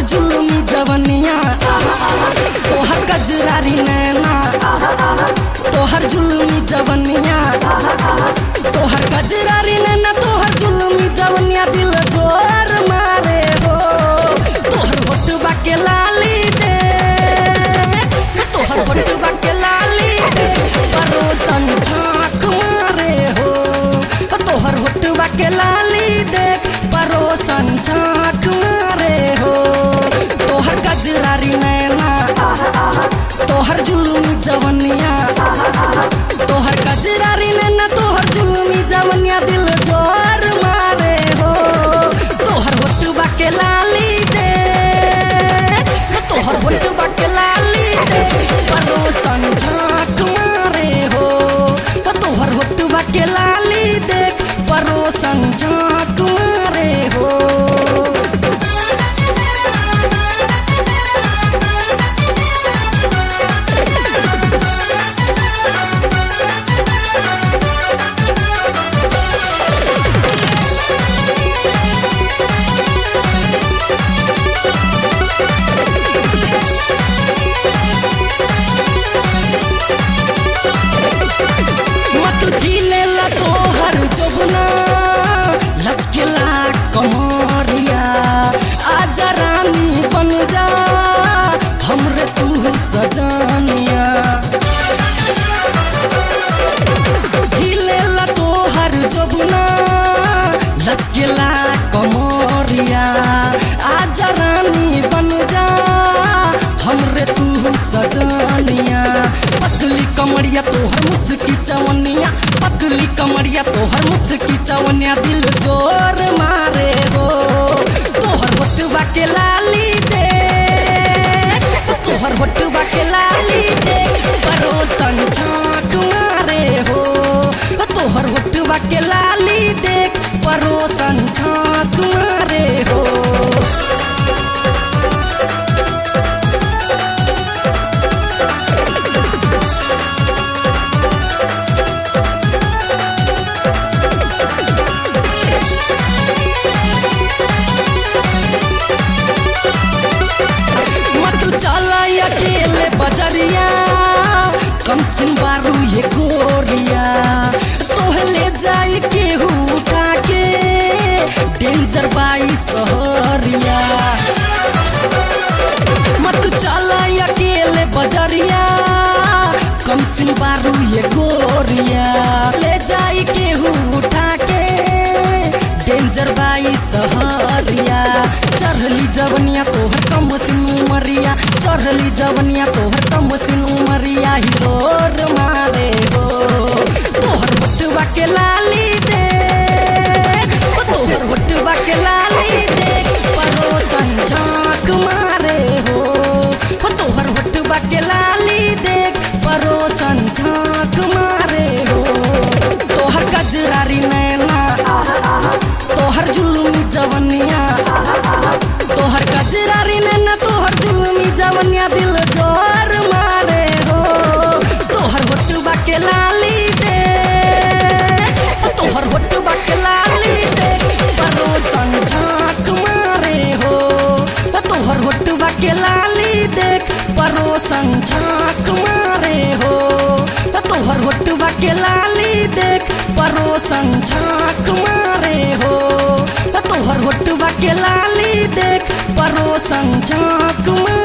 जुल्मी जवनिया तोहर गजरारी नैना तोहर जुल्मी जवनिया तोहर गजरारी नैना तोहर जुल्मी जवनिया दिल जोर मारे हो तोहर होठबा के लाली दे तोहर होठबा के लाली दे परोसन झांक मारे हो तोहर होठबा के लाली दे परोसन झांक मारे हो तोहर गजरारी नैना तोहर जुल्मी जवनिया तोहर गजरारी नैना तोहर जुल्मी जवनिया दिल जोर मारे हो तोहर होठबा के लाली दे तोहर होठबा के लाली दे परोसन झांक मारे हो तोहर होठबा के लाली दे परोसन झांक मारे हो मत ढीले ला तोहर जोगना लचकेला कमरिया आजा रानी बन जा हमरे तू सजनिया ढीले ला तोहर जोगना लचकेला कमरिया आजा रानी बन जा हमरे तू सजनिया पतली कमरिया तोहर मुस्की चवनिया पतली कमरिया तोहर मुस्की चवनिया दिल जोर मारे हो तोहर होठबा के लाली दे तोहर होठबा के लाली दे परोसन झांक मारे हो तोहर होठबा के लाली दे परोसन झांक मारे हो चला अकेले बजरिया कम सिन बारू ये गोरिया तोह ले जाई केहू उठा के डेंजर बाई सहरिया मत चला अकेले बजरिया कम सिन बारू ये गोरिया ले जाई केहू उठा के डेंजर बाई सहरिया चढ़ली जवनिया तोहर कम सिन उमरिया चढ़ली जवनिया तोहर कम सिन उमरिया हिलोर मारे हो तोहर होठबा के लाली दे तोहर होठबा के लाली दे परोसन झांक मारे हो तोहर होठबा के लाली दे परोसन झांक मारे हो तोहर गजरारी नैना तोहर जुल्मी जवनिया तोहर गजरारी नैना तोहर जुल्मी जवनिया दिल जोर मारे हो तोहर होठबा के लाली दे तोहर होठबा के लाली दे परोसन झांक मारे हो तोहर होठबा के लाली दे परोसन झांक मारे हो तोहर होठबा के लाली दे परोसन झांक मारे हो तोहर होठबा के लाली दे परोसन झांक